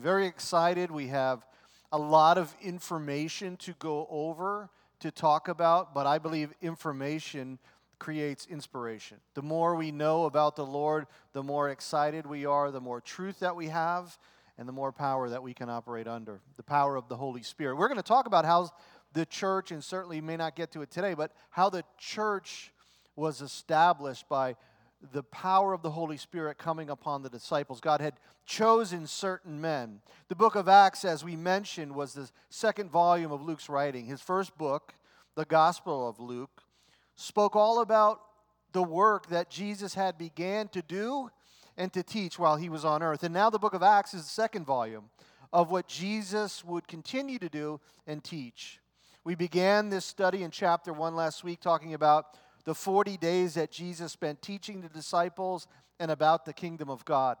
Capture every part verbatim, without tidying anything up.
Very excited. We have a lot of information to go over, to talk about, but I believe information creates inspiration. The more we know about the Lord, the more excited we are, the more truth that we have, and the more power that we can operate under. The power of the Holy Spirit. We're going to talk about how the church, and certainly may not get to it today, but how the church was established by the power of the Holy Spirit coming upon the disciples. God had chosen certain men. The book of Acts, as we mentioned, was the second volume of Luke's writing. His first book, the Gospel of Luke, spoke all about the work that Jesus had began to do and to teach while he was on earth. And now the book of Acts is the second volume of what Jesus would continue to do and teach. We began this study in chapter one last week talking about the forty days that Jesus spent teaching the disciples and about the kingdom of God.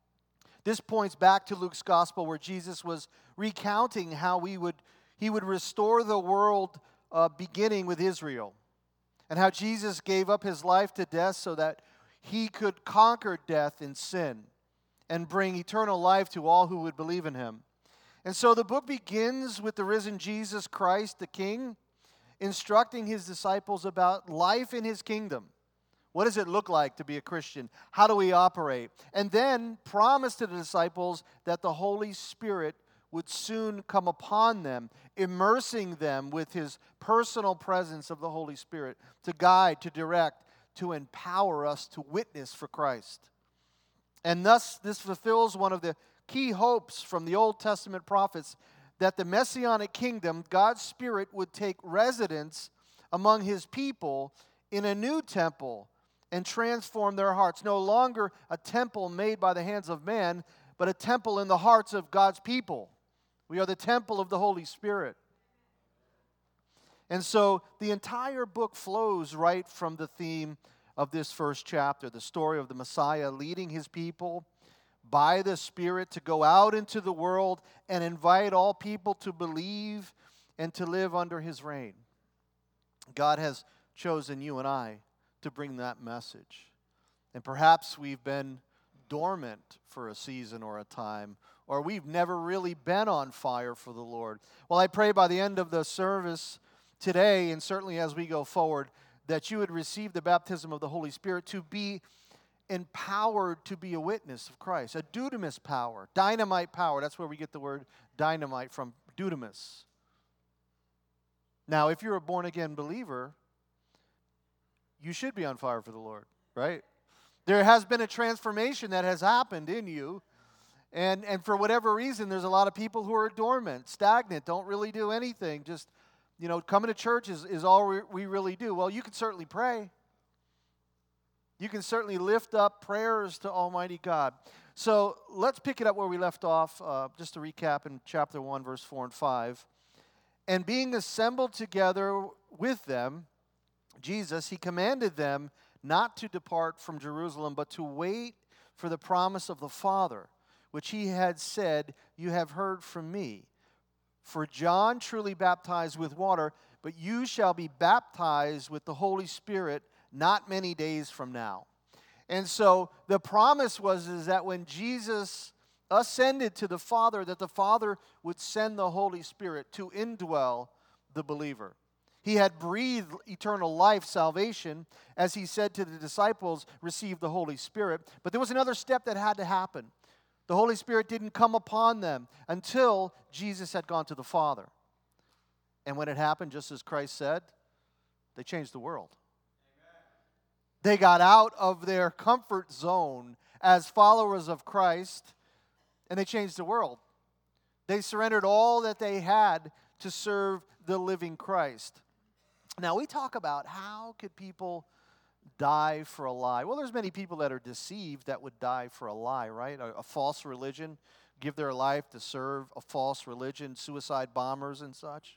This points back to Luke's gospel where Jesus was recounting how we would, he would restore the world uh, beginning with Israel, and how Jesus gave up his life to death so that he could conquer death and sin and bring eternal life to all who would believe in him. And so the book begins with the risen Jesus Christ, the King, instructing his disciples about life in his kingdom. What does it look like to be a Christian? How do we operate? And then promised to the disciples that the Holy Spirit would soon come upon them, immersing them with his personal presence of the Holy Spirit to guide, to direct, to empower us to witness for Christ. And thus, this fulfills one of the key hopes from the Old Testament prophets, that the Messianic kingdom, God's Spirit, would take residence among his people in a new temple and transform their hearts. No longer a temple made by the hands of man, but a temple in the hearts of God's people. We are the temple of the Holy Spirit. And so the entire book flows right from the theme of this first chapter, the story of the Messiah leading his people by the Spirit to go out into the world and invite all people to believe and to live under his reign. God has chosen you and I to bring that message. And perhaps we've been dormant for a season or a time, or we've never really been on fire for the Lord. Well, I pray by the end of the service today, and certainly as we go forward, that you would receive the baptism of the Holy Spirit to be empowered to be a witness of Christ, a dunamis power, dynamite power. That's where we get the word dynamite from, dunamis. Now, if you're a born-again believer, you should be on fire for the Lord, right? There has been a transformation that has happened in you, and, and for whatever reason, there's a lot of people who are dormant, stagnant, don't really do anything, just, you know, coming to church is, is all we, we really do. Well, you can certainly pray. You can certainly lift up prayers to Almighty God. So let's pick it up where we left off, uh, just to recap in chapter one, verse four and five. And being assembled together with them, Jesus, he commanded them not to depart from Jerusalem, but to wait for the promise of the Father, which he had said, "You have heard from me. For John truly baptized with water, but you shall be baptized with the Holy Spirit not many days from now." And so the promise was is that when Jesus ascended to the Father, that the Father would send the Holy Spirit to indwell the believer. He had breathed eternal life, salvation, as he said to the disciples, receive the Holy Spirit. But there was another step that had to happen. The Holy Spirit didn't come upon them until Jesus had gone to the Father. And when it happened, just as Christ said, they changed the world. They got out of their comfort zone as followers of Christ, and they changed the world. They surrendered all that they had to serve the living Christ. Now, we talk about how could people die for a lie. Well, there's many people that are deceived that would die for a lie, right? A, a false religion, give their life to serve a false religion, suicide bombers and such.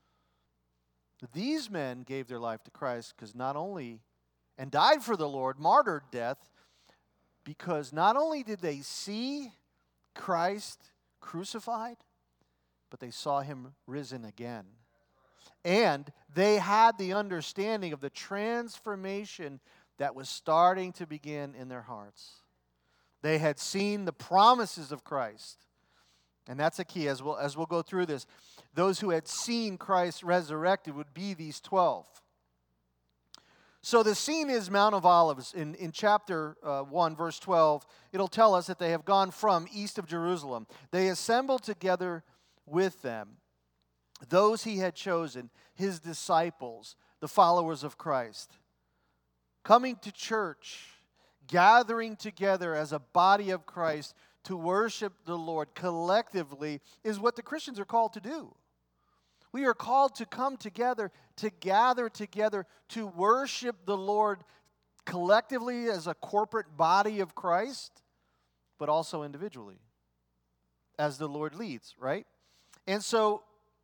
These men gave their life to Christ because not only and died for the Lord, martyred death, because not only did they see Christ crucified, but they saw him risen again. And they had the understanding of the transformation that was starting to begin in their hearts. They had seen the promises of Christ. And that's a key as we'll, as we'll go through this. Those who had seen Christ resurrected would be these twelve. So the scene is Mount of Olives. In, in chapter uh, one, verse twelve, it'll tell us that they have gone from east of Jerusalem. They assembled together with them those he had chosen, his disciples, the followers of Christ. Coming to church, gathering together as a body of Christ to worship the Lord collectively is what the Christians are called to do. We are called to come together, to gather together, to worship the Lord collectively as a corporate body of Christ, but also individually as the Lord leads, right? And so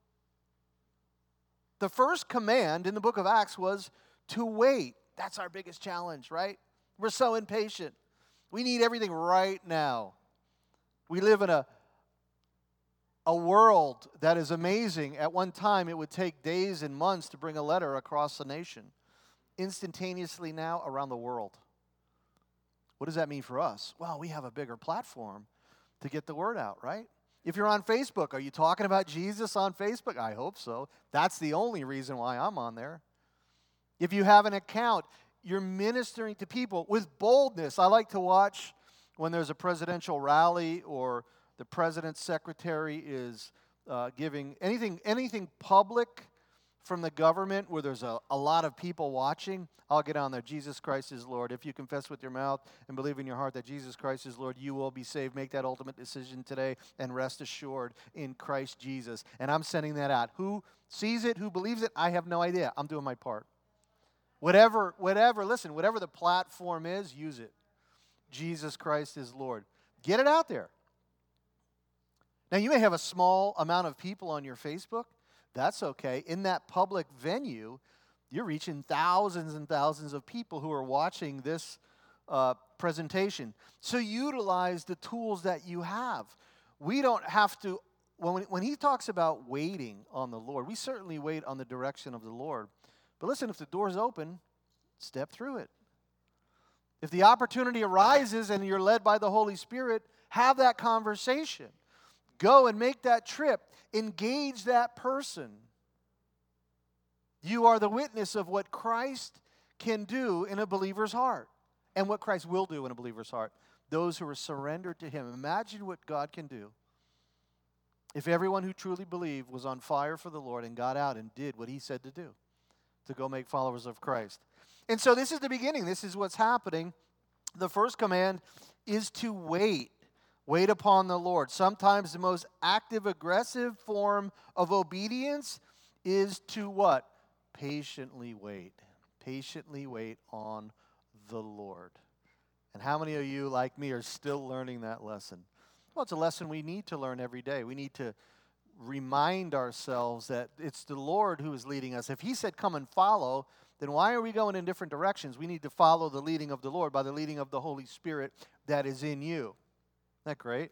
the first command in the book of Acts was to wait. That's our biggest challenge, right? We're so impatient. We need everything right now. We live in a A world that is amazing. At one time, it would take days and months to bring a letter across the nation. Instantaneously now, around the world. What does that mean for us? Well, we have a bigger platform to get the word out, right? If you're on Facebook, are you talking about Jesus on Facebook? I hope so. That's the only reason why I'm on there. If you have an account, you're ministering to people with boldness. I like to watch when there's a presidential rally or the president's secretary is uh, giving anything anything public from the government where there's a, a lot of people watching. I'll get on there. Jesus Christ is Lord. If you confess with your mouth and believe in your heart that Jesus Christ is Lord, you will be saved. Make that ultimate decision today and rest assured in Christ Jesus. And I'm sending that out. Who sees it, who believes it, I have no idea. I'm doing my part. Whatever, whatever, listen, whatever the platform is, use it. Jesus Christ is Lord. Get it out there. Now, you may have a small amount of people on your Facebook. That's okay. In that public venue, you're reaching thousands and thousands of people who are watching this uh, presentation. So utilize the tools that you have. We don't have to, when, when he talks about waiting on the Lord, we certainly wait on the direction of the Lord. But listen, if the door's open, step through it. If the opportunity arises and you're led by the Holy Spirit, have that conversation. Go and make that trip. Engage that person. You are the witness of what Christ can do in a believer's heart and what Christ will do in a believer's heart. Those who are surrendered to Him. Imagine what God can do if everyone who truly believed was on fire for the Lord and got out and did what He said to do, to go make followers of Christ. And so this is the beginning. This is what's happening. The first command is to wait. Wait upon the Lord. Sometimes the most active, aggressive form of obedience is to what? Patiently wait. Patiently wait on the Lord. And how many of you, like me, are still learning that lesson? Well, it's a lesson we need to learn every day. We need to remind ourselves that it's the Lord who is leading us. If He said, come and follow, then why are we going in different directions? We need to follow the leading of the Lord by the leading of the Holy Spirit that is in you. Isn't that great?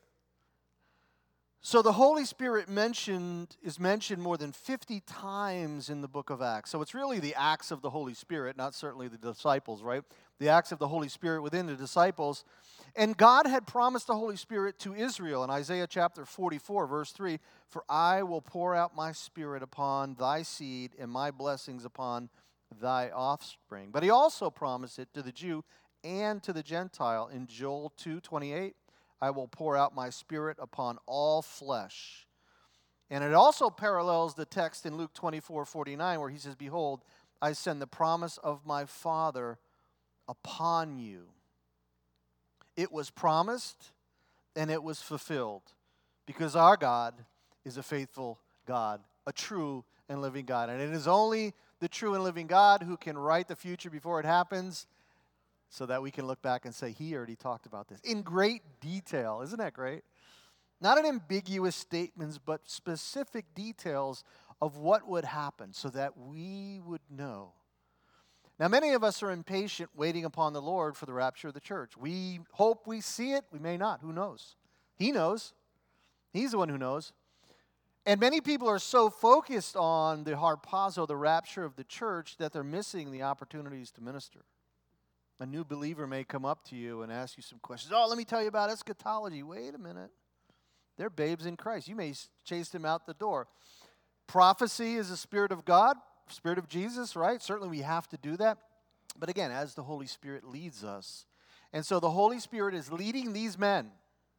So the Holy Spirit mentioned is mentioned more than fifty times in the book of Acts. So it's really the acts of the Holy Spirit, not certainly the disciples, right? The acts of the Holy Spirit within the disciples. And God had promised the Holy Spirit to Israel in Isaiah chapter forty-four, verse three, "For I will pour out my Spirit upon thy seed and my blessings upon thy offspring." But He also promised it to the Jew and to the Gentile in Joel two twenty-eight. I will pour out my Spirit upon all flesh. And it also parallels the text in Luke twenty-four forty-nine where He says, "Behold, I send the promise of my Father upon you." It was promised and it was fulfilled because our God is a faithful God, a true and living God. And it is only the true and living God who can write the future before it happens, so that we can look back and say, He already talked about this in great detail. Isn't that great? Not in ambiguous statements, but specific details of what would happen so that we would know. Now, many of us are impatient waiting upon the Lord for the rapture of the church. We hope we see it. We may not. Who knows? He knows. He's the one who knows. And many people are so focused on the harpazo, the rapture of the church, that they're missing the opportunities to minister. A new believer may come up to you and ask you some questions. Oh, let me tell you about eschatology. Wait a minute. They're babes in Christ. You may chase them out the door. Prophecy is the Spirit of God, Spirit of Jesus, right? Certainly we have to do that. But again, as the Holy Spirit leads us. And so the Holy Spirit is leading these men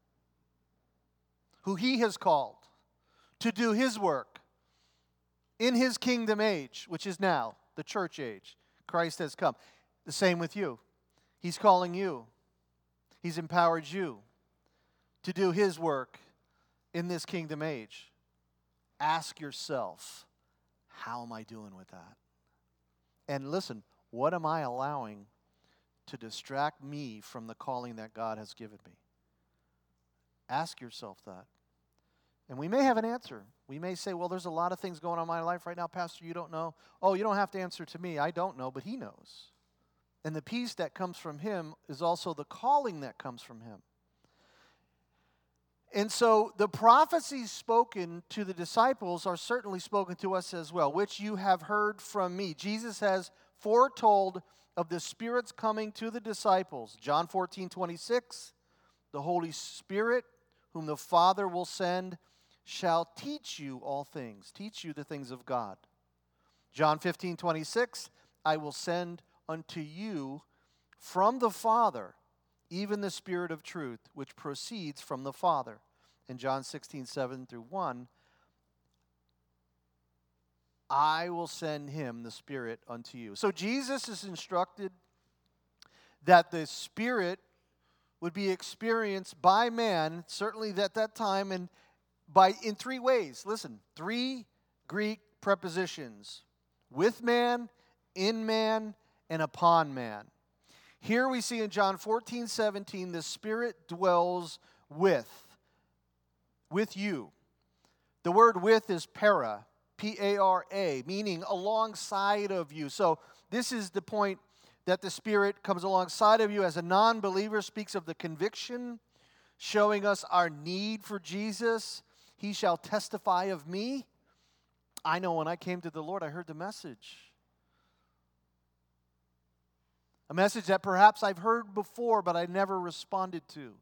who He has called to do His work in His kingdom age, which is now the church age. Christ has come. The same with you. He's calling you. He's empowered you to do His work in this kingdom age. Ask yourself, how am I doing with that? And listen, what am I allowing to distract me from the calling that God has given me? Ask yourself that. And we may have an answer. We may say, well, there's a lot of things going on in my life right now, Pastor, you don't know. Oh, you don't have to answer to me. I don't know, but He knows. And the peace that comes from Him is also the calling that comes from Him. And so the prophecies spoken to the disciples are certainly spoken to us as well, which you have heard from me. Jesus has foretold of the Spirit's coming to the disciples. John fourteen twenty-six, the Holy Spirit, whom the Father will send, shall teach you all things, teach you the things of God. John fifteen twenty-six, I will send unto you from the Father, even the Spirit of truth, which proceeds from the Father. In John sixteen seven through one, I will send Him, the Spirit, unto you. So Jesus is instructed that the Spirit would be experienced by man, certainly at that time, and by in three ways. Listen, three Greek prepositions: with man, in man, and upon man. Here we see in John fourteen seventeen, the Spirit dwells with, with you. The word with is para, P A R A, meaning alongside of you. So this is the point that the Spirit comes alongside of you. As a non-believer, speaks of the conviction, showing us our need for Jesus. He shall testify of me. I know when I came to the Lord, I heard the message. A message that perhaps I've heard before, but I never responded to.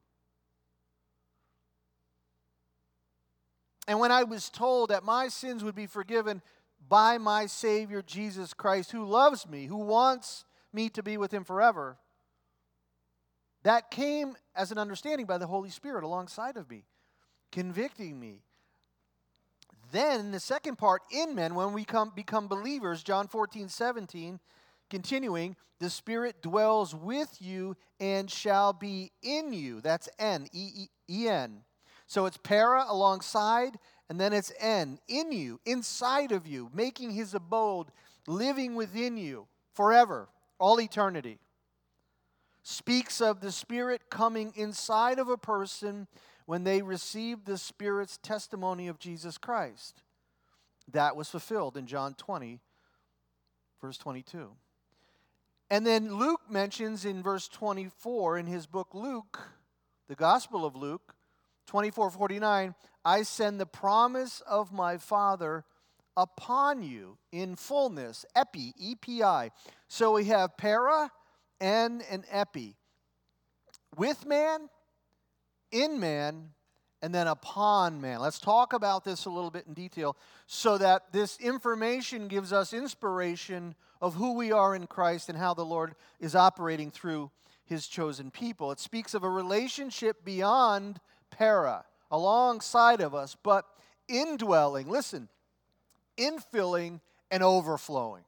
And when I was told that my sins would be forgiven by my Savior, Jesus Christ, who loves me, who wants me to be with Him forever, that came as an understanding by the Holy Spirit alongside of me, convicting me. Then the second part, in men, when we come, become believers, John fourteen seventeen, continuing, the Spirit dwells with you and shall be in you. That's N, E E N. So it's para alongside, and then it's en, in you, inside of you, making His abode, living within you forever, all eternity. Speaks of the Spirit coming inside of a person when they receive the Spirit's testimony of Jesus Christ. That was fulfilled in John twenty, verse twenty-two. And then Luke mentions in verse twenty-four in his book Luke, the Gospel of Luke, twenty-four forty-nine, I send the promise of my Father upon you in fullness, epi, E P I. So we have para, en, and epi. With man, in man, and then upon man. Let's talk about this a little bit in detail so that this information gives us inspiration of who we are in Christ and how the Lord is operating through His chosen people. It speaks of a relationship beyond para, alongside of us, but indwelling, listen, infilling and overflowing.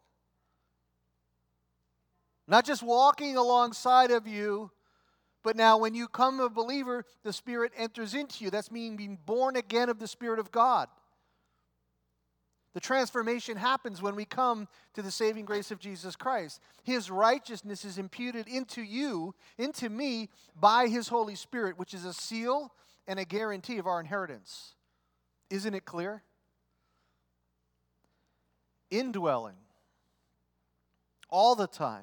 Not just walking alongside of you, but now when you come a believer, the Spirit enters into you. That's meaning being born again of the Spirit of God. The transformation happens when we come to the saving grace of Jesus Christ. His righteousness is imputed into you, into me, by His Holy Spirit, which is a seal and a guarantee of our inheritance. Isn't it clear? Indwelling. All the time.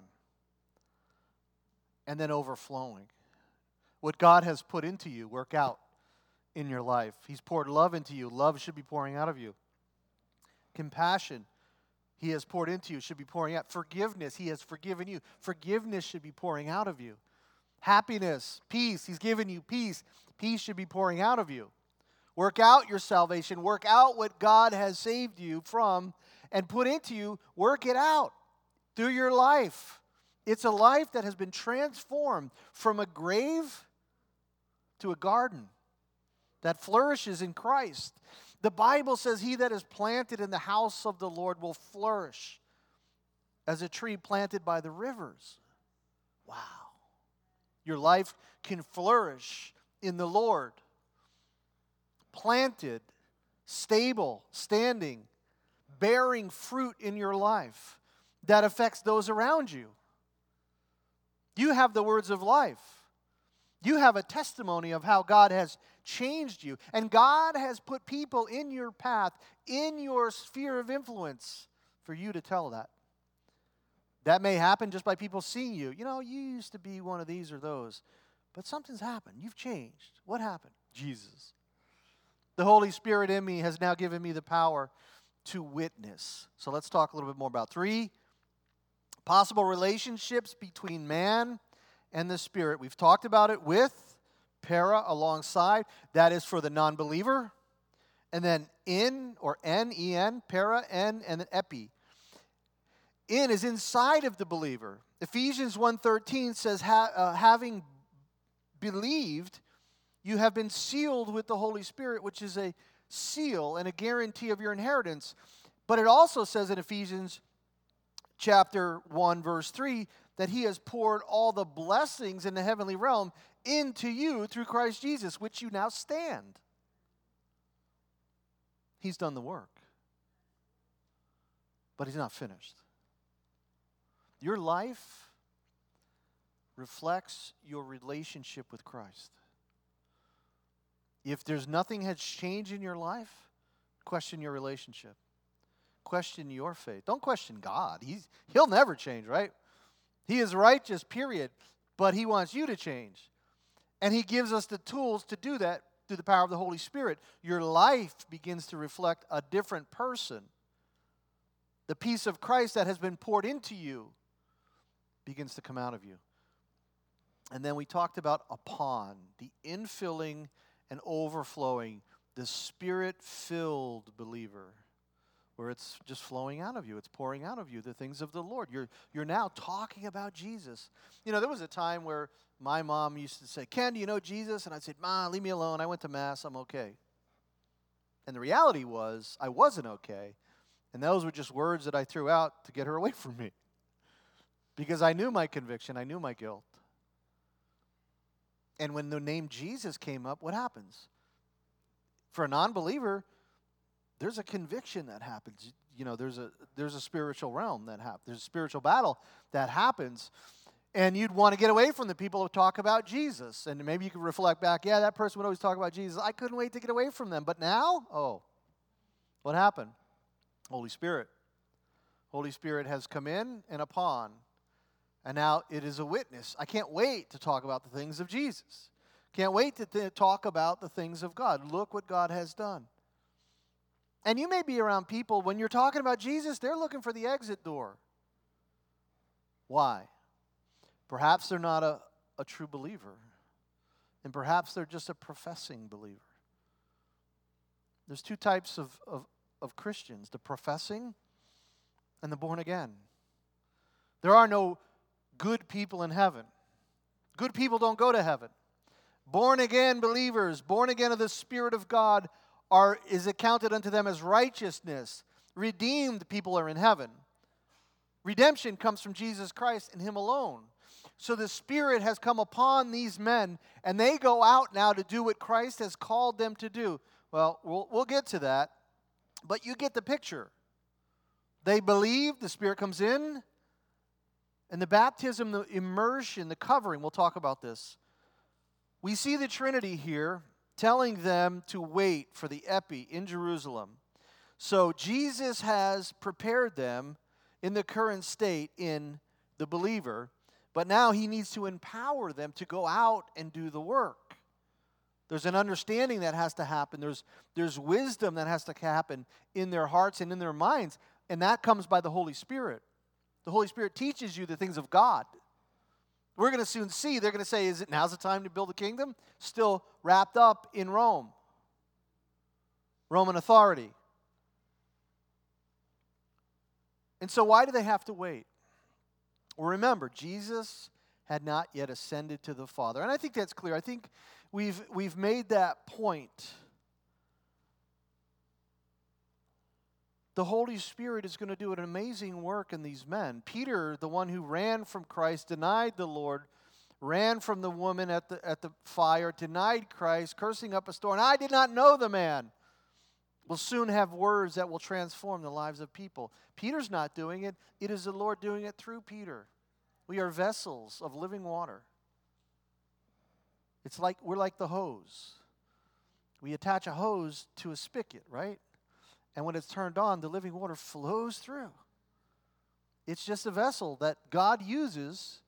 And then overflowing. What God has put into you, work out in your life. He's poured love into you. Love should be pouring out of you. Compassion, He has poured into you, should be pouring out. Forgiveness, He has forgiven you. Forgiveness should be pouring out of you. Happiness, peace, He's given you peace. Peace should be pouring out of you. Work out your salvation. Work out what God has saved you from and put into you. Work it out through your life. It's a life that has been transformed from a grave to a garden that flourishes in Christ. The Bible says, he that is planted in the house of the Lord will flourish as a tree planted by the rivers. Wow. Your life can flourish in the Lord. Planted, stable, standing, bearing fruit in your life that affects those around you. You have the words of life. You have a testimony of how God has changed you. And God has put people in your path, in your sphere of influence, for you to tell that. That may happen just by people seeing you. You know, you used to be one of these or those, but something's happened. You've changed. What happened? Jesus. The Holy Spirit in me has now given me the power to witness. So let's talk a little bit more about three possible relationships between man and the Spirit. We've talked about it with para alongside. That is for the non-believer. And then in, or en, en, para, en, and then epi. In is inside of the believer. Ephesians one thirteen says, ha, uh, having believed, you have been sealed with the Holy Spirit, which is a seal and a guarantee of your inheritance. But it also says in Ephesians chapter one, verse three, that he has poured all the blessings in the heavenly realm into you through Christ Jesus, which you now stand. He's done the work. But he's not finished. Your life reflects your relationship with Christ. If there's nothing has changed in your life, question your relationship. Question your faith. Don't question God. He's, he'll never change, right? He is righteous, period. But he wants you to change. And he gives us the tools to do that through the power of the Holy Spirit. Your life begins to reflect a different person. The peace of Christ that has been poured into you begins to come out of you. And then we talked about upon, the infilling and overflowing, the Spirit-filled believer, where it's just flowing out of you. It's pouring out of you the things of the Lord. You're, you're now talking about Jesus. You know, there was a time where my mom used to say, Ken, do you know Jesus? And I'd say, Ma, leave me alone. I went to Mass. I'm okay. And the reality was I wasn't okay. And those were just words that I threw out to get her away from me. Because I knew my conviction. I knew my guilt. And when the name Jesus came up, what happens? For a non-believer, there's a conviction that happens. You know, there's a there's a spiritual realm that happens. There's a spiritual battle that happens. And you'd want to get away from the people who talk about Jesus. And maybe you could reflect back, yeah, that person would always talk about Jesus. I couldn't wait to get away from them. But now, oh, what happened? Holy Spirit. Holy Spirit has come in and upon. And now it is a witness. I can't wait to talk about the things of Jesus. Can't wait to th- talk about the things of God. Look what God has done. And you may be around people, when you're talking about Jesus, they're looking for the exit door. Why? Perhaps they're not a, a true believer. And perhaps they're just a professing believer. There's two types of, of, of Christians, the professing and the born again. There are no good people in heaven. Good people don't go to heaven. Born again believers, born again of the Spirit of God, are is accounted unto them as righteousness. Redeemed people are in heaven. Redemption comes from Jesus Christ and him alone. So the Spirit has come upon these men, and they go out now to do what Christ has called them to do. Well, we'll, we'll get to that, but you get the picture. They believe, the Spirit comes in, and the baptism, the immersion, the covering, we'll talk about this. We see the Trinity here telling them to wait for the epi in Jerusalem. So Jesus has prepared them in the current state in the believer, but now he needs to empower them to go out and do the work. There's an understanding that has to happen. There's, there's wisdom that has to happen in their hearts and in their minds, and that comes by the Holy Spirit. The Holy Spirit teaches you the things of God. We're going to soon see, they're going to say, is it now's the time to build a kingdom? Still wrapped up in Rome. Roman authority. And so why do they have to wait? Well, remember, Jesus had not yet ascended to the Father. And I think that's clear. I think we've, we've made that point. The Holy Spirit is going to do an amazing work in these men. Peter, the one who ran from Christ, denied the Lord, ran from the woman at the, at the fire, denied Christ, cursing up a storm. I did not know the man. Will soon have words that will transform the lives of people. Peter's not doing it. It is the Lord doing it through Peter. We are vessels of living water. It's like we're like the hose. We attach a hose to a spigot, right? And when it's turned on, the living water flows through. It's just a vessel that God uses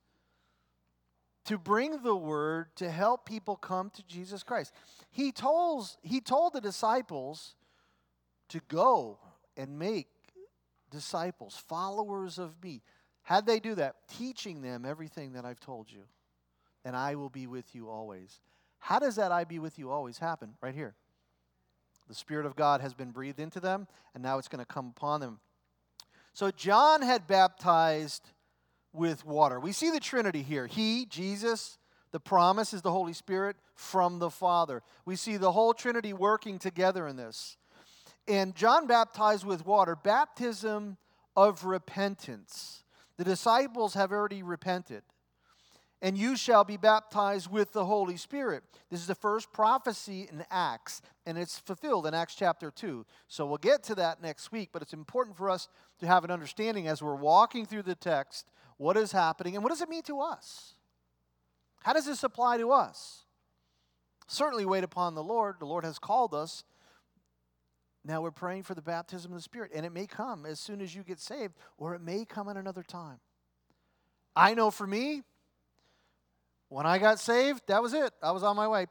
to bring the word to help people come to Jesus Christ. He told, he told the disciples to go and make disciples, followers of me. How'd they do that? Teaching them everything that I've told you. And I will be with you always. How does that I be with you always happen? Right here. The Spirit of God has been breathed into them, and now it's going to come upon them. So John had baptized with water. We see the Trinity here. He, Jesus, the promise is the Holy Spirit from the Father. We see the whole Trinity working together in this. And John baptized with water, baptism of repentance. The disciples have already repented. And you shall be baptized with the Holy Spirit. This is the first prophecy in Acts, and it's fulfilled in Acts chapter two. So we'll get to that next week, but it's important for us to have an understanding as we're walking through the text, what is happening, and what does it mean to us? How does this apply to us? Certainly wait upon the Lord. The Lord has called us. Now we're praying for the baptism of the Spirit, and it may come as soon as you get saved, or it may come at another time. I know for me, when I got saved, that was it. I was on my way.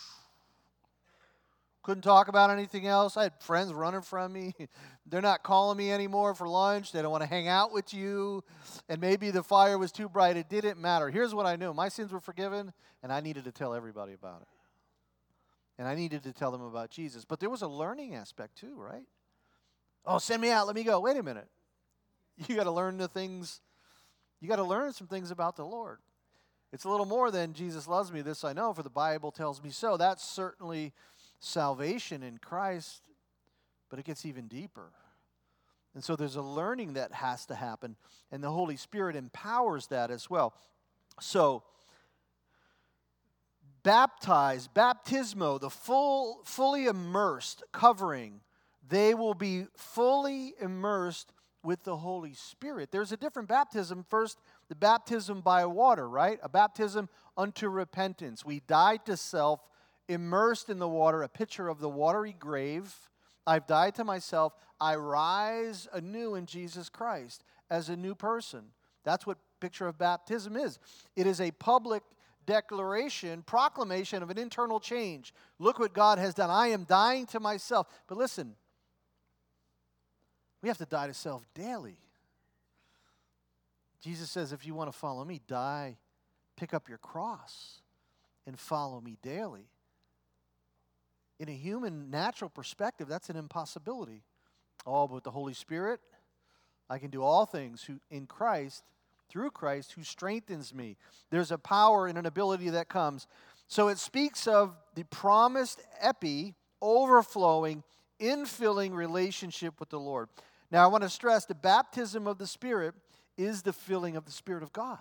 Couldn't talk about anything else. I had friends running from me. They're not calling me anymore for lunch. They don't want to hang out with you. And maybe the fire was too bright. It didn't matter. Here's what I knew. My sins were forgiven, and I needed to tell everybody about it. And I needed to tell them about Jesus. But there was a learning aspect too, right? Oh, send me out. Let me go. Wait a minute. You got to learn the things. You got to learn some things about the Lord. It's a little more than Jesus loves me, this I know, for the Bible tells me so. That's certainly salvation in Christ, but it gets even deeper. And so there's a learning that has to happen, and the Holy Spirit empowers that as well. So, baptized, baptismo, the full, fully immersed covering, they will be fully immersed with the Holy Spirit. There's a different baptism. First, the baptism by water, right? A baptism unto repentance. We died to self, immersed in the water, a picture of the watery grave. I've died to myself. I rise anew in Jesus Christ as a new person. That's what picture of baptism is. It is a public declaration, proclamation of an internal change. Look what God has done. I am dying to myself. But listen, we have to die to self daily. Jesus says, if you want to follow me, die, pick up your cross, and follow me daily. In a human, natural perspective, that's an impossibility. Oh, but with the Holy Spirit, I can do all things who, in Christ, through Christ, who strengthens me. There's a power and an ability that comes. So it speaks of the promised epi, overflowing, infilling relationship with the Lord. Now, I want to stress the baptism of the Spirit is the filling of the Spirit of God.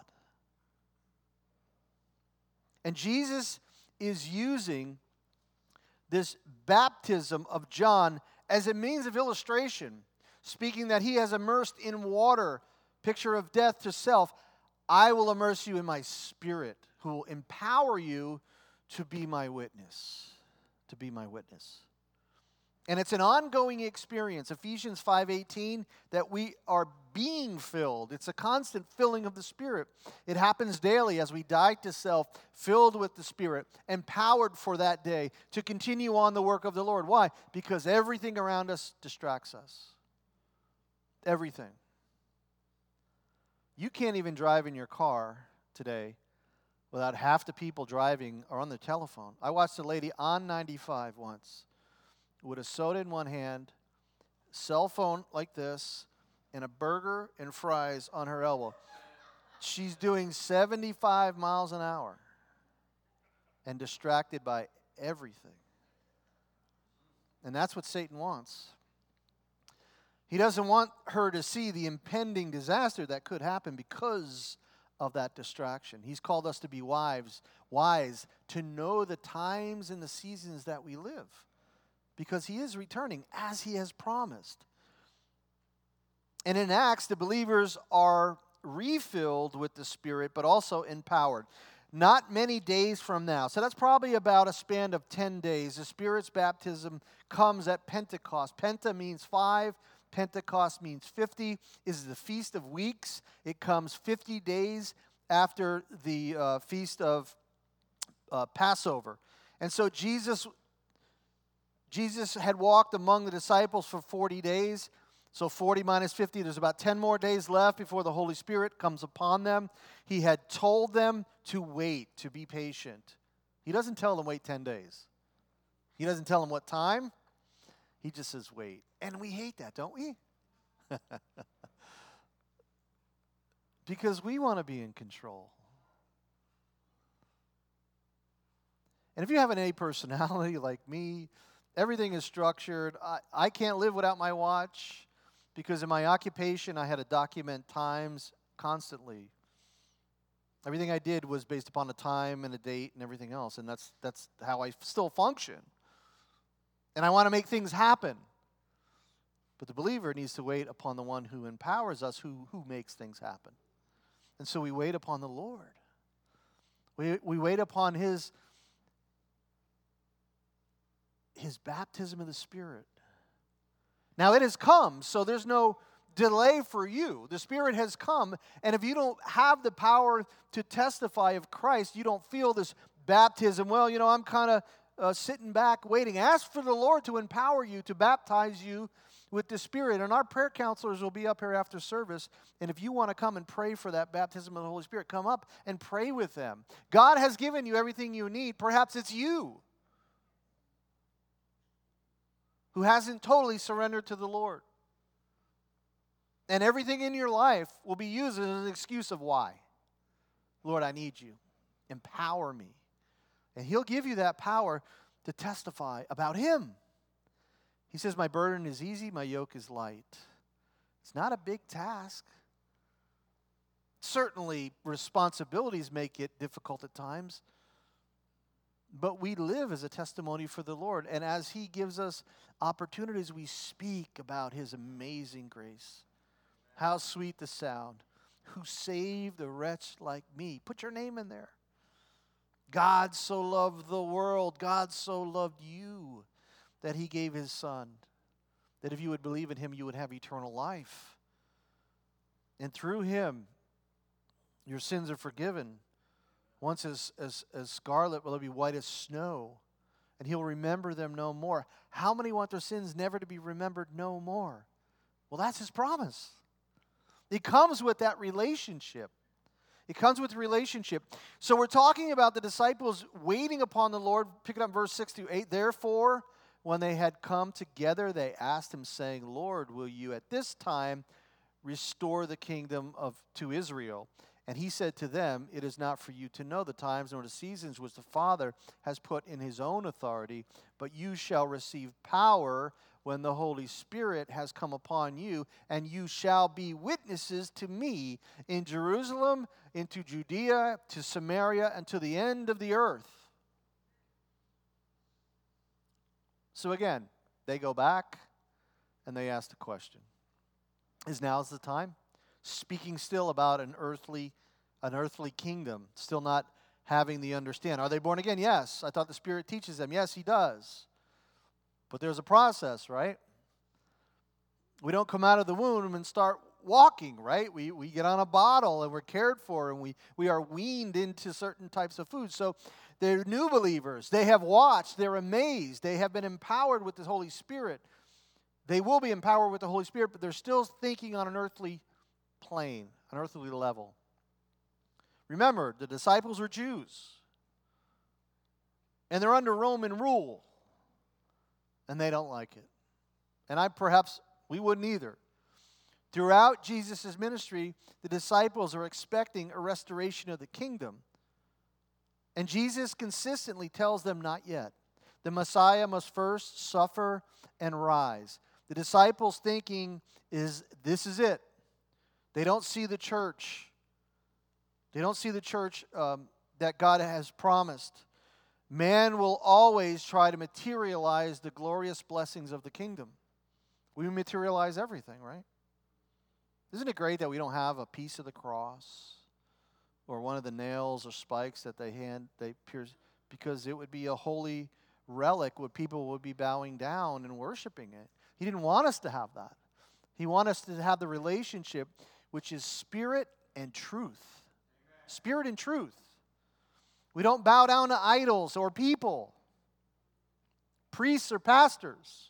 And Jesus is using this baptism of John as a means of illustration, speaking that he has immersed in water, picture of death to self. I will immerse you in my Spirit, who will empower you to be my witness, to be my witness. And it's an ongoing experience, Ephesians five eighteen, that we are being filled. It's a constant filling of the Spirit. It happens daily as we die to self, filled with the Spirit, empowered for that day to continue on the work of the Lord. Why? Because everything around us distracts us. Everything. You can't even drive in your car today without half the people driving are on the telephone. I watched a lady on ninety-five once with a soda in one hand, cell phone like this, and a burger and fries on her elbow. She's doing seventy-five miles an hour and distracted by everything. And that's what Satan wants. He doesn't want her to see the impending disaster that could happen because of that distraction. He's called us to be wives, wise, to know the times and the seasons that we live, because he is returning as he has promised. And in Acts, the believers are refilled with the Spirit, but also empowered. Not many days from now. So that's probably about a span of ten days. The Spirit's baptism comes at Pentecost. Penta means five. Pentecost means fifty. Is the Feast of Weeks. It comes fifty days after the uh, Feast of uh, Passover. And so Jesus, Jesus had walked among the disciples for forty days. So forty minus fifty, there's about ten more days left before the Holy Spirit comes upon them. He had told them to wait, to be patient. He doesn't tell them wait ten days. He doesn't tell them what time. He just says wait. And we hate that, don't we? Because we want to be in control. And if you have an A personality like me, everything is structured. I, I can't live without my watch. Because in my occupation, I had to document times constantly. Everything I did was based upon a time and a date and everything else. And that's that's how I still function. And I want to make things happen. But the believer needs to wait upon the one who empowers us, who, who makes things happen. And so we wait upon the Lord. We, we wait upon his, his baptism of the Spirit. Now, it has come, so there's no delay for you. The Spirit has come, and if you don't have the power to testify of Christ, you don't feel this baptism. Well, you know, I'm kind of uh, sitting back waiting. Ask for the Lord to empower you, to baptize you with the Spirit. And our prayer counselors will be up here after service, and if you want to come and pray for that baptism of the Holy Spirit, come up and pray with them. God has given you everything you need. Perhaps it's you who hasn't totally surrendered to the Lord. And everything in your life will be used as an excuse of why. Lord, I need you. Empower me. And he'll give you that power to testify about him. He says, my burden is easy, my yoke is light. It's not a big task. Certainly, responsibilities make it difficult at times. But we live as a testimony for the Lord. And as he gives us opportunities, we speak about his amazing grace. How sweet the sound. Who saved a wretch like me. Put your name in there. God so loved the world. God so loved you that he gave his son. That if you would believe in him, you would have eternal life. And through him, your sins are forgiven. Once as, as, as scarlet will be white as snow, and he'll remember them no more. How many want their sins never to be remembered no more? Well, that's his promise. It comes with that relationship. It comes with relationship. So we're talking about the disciples waiting upon the Lord. Pick it up verse six to eight. Therefore, when they had come together, they asked him, saying, Lord, will you at this time restore the kingdom of to Israel? And he said to them, it is not for you to know the times nor the seasons which the Father has put in his own authority, but you shall receive power when the Holy Spirit has come upon you, and you shall be witnesses to me in Jerusalem, into Judea, to Samaria, and to the end of the earth. So again, they go back and they ask the question. Is now's the time? Speaking still about an earthly, an earthly kingdom, still not having the understand. Are they born again? Yes. I thought the Spirit teaches them. Yes, he does. But there's a process, right? We don't come out of the womb and start walking, right? We we get on a bottle and we're cared for and we, we are weaned into certain types of food. So they're new believers. They have watched. They're amazed. They have been empowered with the Holy Spirit. They will be empowered with the Holy Spirit, but they're still thinking on an earthly plane, an earthly level. Remember, the disciples were Jews. And they're under Roman rule. And they don't like it. And I perhaps we wouldn't either. Throughout Jesus' ministry, the disciples are expecting a restoration of the kingdom. And Jesus consistently tells them not yet. The Messiah must first suffer and rise. The disciples' thinking is, this is it. They don't see the church. They don't see the church um, that God has promised. Man will always try to materialize the glorious blessings of the kingdom. We materialize everything, right? Isn't it great that we don't have a piece of the cross or one of the nails or spikes that they hand, they pierce, because it would be a holy relic where people would be bowing down and worshiping it. He didn't want us to have that. He wanted us to have the relationship which is spirit and truth. Amen. Spirit and truth. We don't bow down to idols or people, priests or pastors.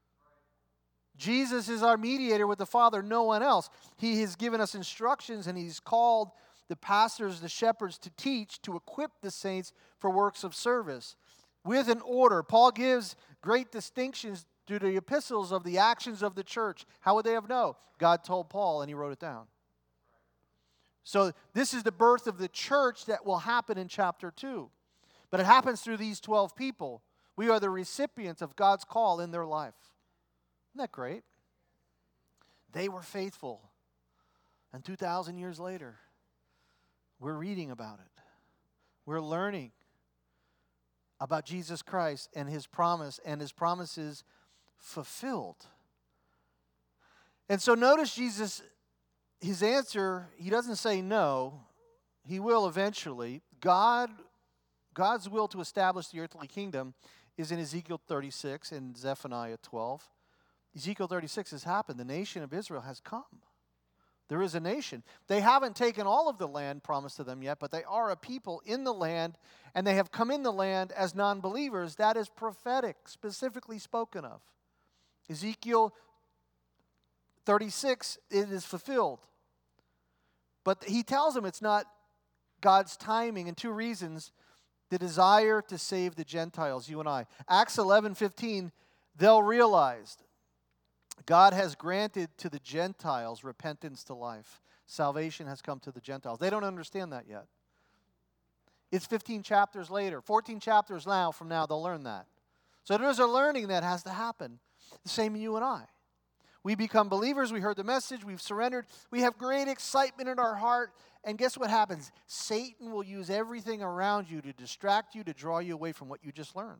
Jesus is our mediator with the Father, no one else. He has given us instructions, and He's called the pastors, the shepherds, to teach, to equip the saints for works of service. With an order. Paul gives great distinctions through the epistles of the actions of the church. How would they have known? God told Paul, and he wrote it down. So this is the birth of the church that will happen in chapter two. But it happens through these twelve people. We are the recipients of God's call in their life. Isn't that great? They were faithful. And two thousand years later, we're reading about it. We're learning about Jesus Christ and His promise and His promises fulfilled. And so notice Jesus, His answer, He doesn't say no. He will eventually. God, God's will to establish the earthly kingdom is in Ezekiel thirty-six and Zephaniah twelve. Ezekiel thirty-six has happened. The nation of Israel has come. There is a nation. They haven't taken all of the land promised to them yet, but they are a people in the land, and they have come in the land as non-believers. That is prophetic, specifically spoken of. Ezekiel thirty-six, it is fulfilled. But he tells them it's not God's timing, and two reasons. The desire to save the Gentiles, you and I. Acts eleven fifteen, they'll realize God has granted to the Gentiles repentance to life. Salvation has come to the Gentiles. They don't understand that yet. It's fifteen chapters later. fourteen chapters now from now, they'll learn that. So there's a learning that has to happen. The same in you and I. We become believers. We heard the message. We've surrendered. We have great excitement in our heart. And guess what happens? Satan will use everything around you to distract you, to draw you away from what you just learned.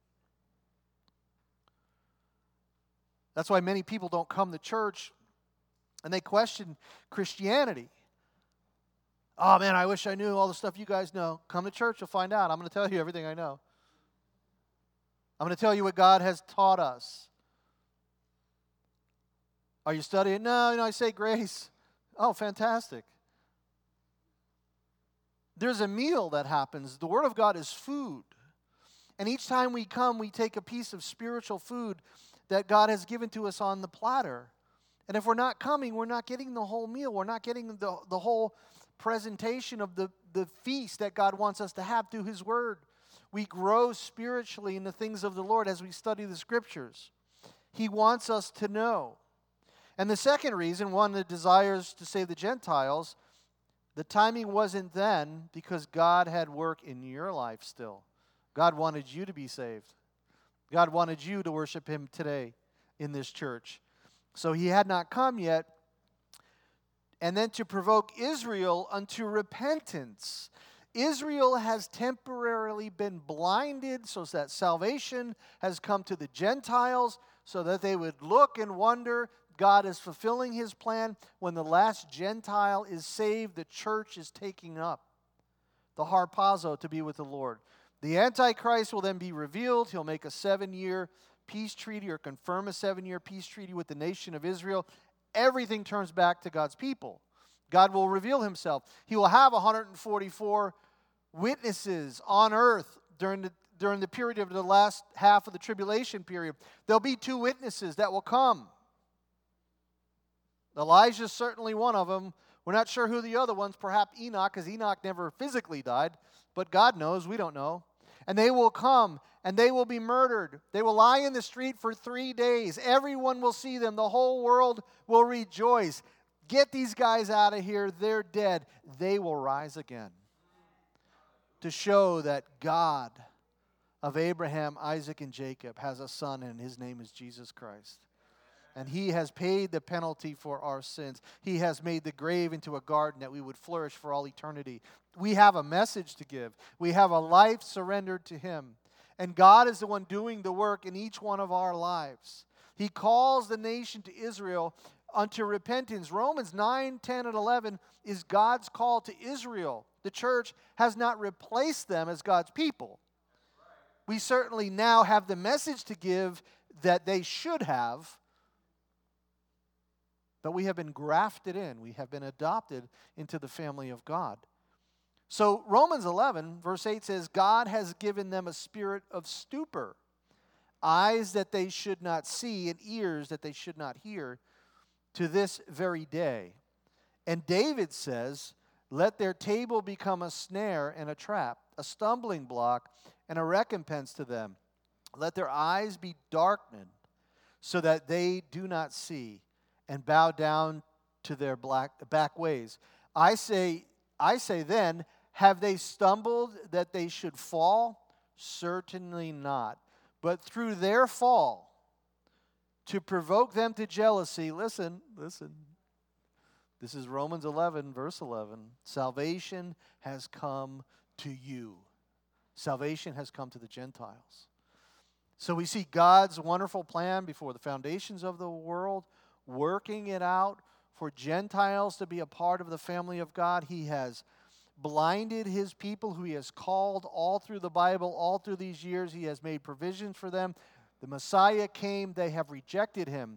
That's why many people don't come to church and they question Christianity. Oh man, I wish I knew all the stuff you guys know. Come to church, you'll find out. I'm going to tell you everything I know. I'm going to tell you what God has taught us. Are you studying? No, you know, I say grace. Oh, fantastic. There's a meal that happens. The Word of God is food. And each time we come, we take a piece of spiritual food that God has given to us on the platter. And if we're not coming, we're not getting the whole meal. We're not getting the, the whole presentation of the, the feast that God wants us to have through His Word. We grow spiritually in the things of the Lord as we study the Scriptures. He wants us to know. And the second reason, one that desires to save the Gentiles, the timing wasn't then because God had work in your life still. God wanted you to be saved. God wanted you to worship Him today in this church. So He had not come yet. And then to provoke Israel unto repentance. Israel has temporarily been blinded so that salvation has come to the Gentiles so that they would look and wonder. God is fulfilling His plan. When the last Gentile is saved, the church is taking up the harpazo to be with the Lord. The Antichrist will then be revealed. He'll make a seven-year peace treaty or confirm a seven-year peace treaty with the nation of Israel. Everything turns back to God's people. God will reveal Himself. He will have one hundred forty-four witnesses on earth during the, during the period of the last half of the tribulation period. There'll be two witnesses that will come. Elijah's certainly one of them. We're not sure who the other one's, perhaps Enoch, because Enoch never physically died, but God knows, we don't know. And they will come, and they will be murdered. They will lie in the street for three days. Everyone will see them. The whole world will rejoice. Get these guys out of here. They're dead. They will rise again. To show that God of Abraham, Isaac, and Jacob has a son, and his name is Jesus Christ. And he has paid the penalty for our sins. He has made the grave into a garden that we would flourish for all eternity. We have a message to give. We have a life surrendered to him. And God is the one doing the work in each one of our lives. He calls the nation to Israel unto repentance. Romans nine, ten, and eleven is God's call to Israel. The church has not replaced them as God's people. We certainly now have the message to give that they should have, but we have been grafted in. We have been adopted into the family of God. So Romans eleven, verse eight says, God has given them a spirit of stupor, eyes that they should not see and ears that they should not hear, to this very day. And David says, let their table become a snare and a trap, a stumbling block and a recompense to them. Let their eyes be darkened so that they do not see, and bow down to their black, back ways. I say, I say then, have they stumbled that they should fall? Certainly not. But through their fall, to provoke them to jealousy, listen, listen. This is Romans eleven, verse eleven. Salvation has come to you. Salvation has come to the Gentiles. So we see God's wonderful plan before the foundations of the world, working it out for Gentiles to be a part of the family of God. He has blinded his people who he has called all through the Bible, all through these years. He has made provisions for them. The Messiah came. They have rejected him.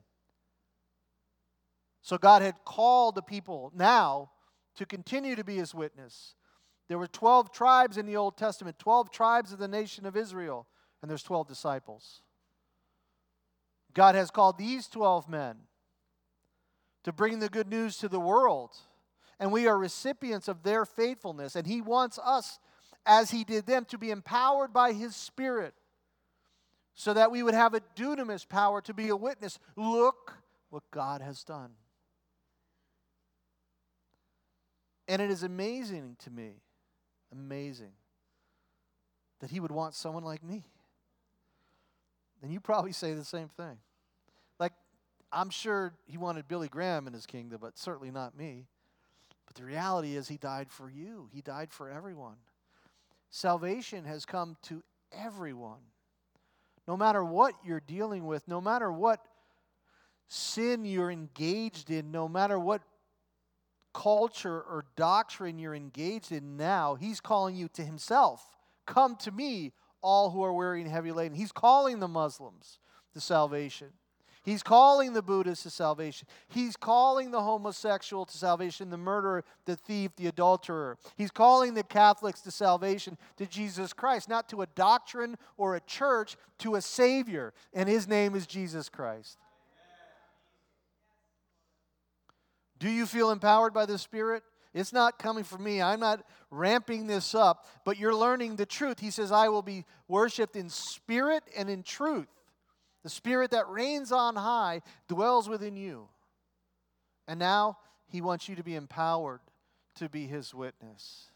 So God had called the people now to continue to be his witness. There were twelve tribes in the Old Testament, twelve tribes of the nation of Israel, and there's twelve disciples. God has called these twelve men to bring the good news to the world. And we are recipients of their faithfulness. And he wants us, as he did them, to be empowered by his Spirit so that we would have a dunamis power to be a witness. Look what God has done. And it is amazing to me, amazing, that he would want someone like me. And you probably say the same thing. Like, I'm sure he wanted Billy Graham in his kingdom, but certainly not me. But the reality is he died for you. He died for everyone. Salvation has come to everyone. No matter what you're dealing with, no matter what sin you're engaged in, no matter what culture or doctrine you're engaged in now, he's calling you to himself. Come to me, all who are weary and heavy laden. He's calling the Muslims to salvation. He's calling the Buddhists to salvation. He's calling the homosexual to salvation, the murderer, the thief, the adulterer. He's calling the Catholics to salvation, to Jesus Christ, not to a doctrine or a church, to a Savior, and his name is Jesus Christ. Do you feel empowered by the Spirit? It's not coming from me. I'm not ramping this up, but you're learning the truth. He says, I will be worshiped in spirit and in truth. The Spirit that reigns on high dwells within you. And now he wants you to be empowered to be his witness.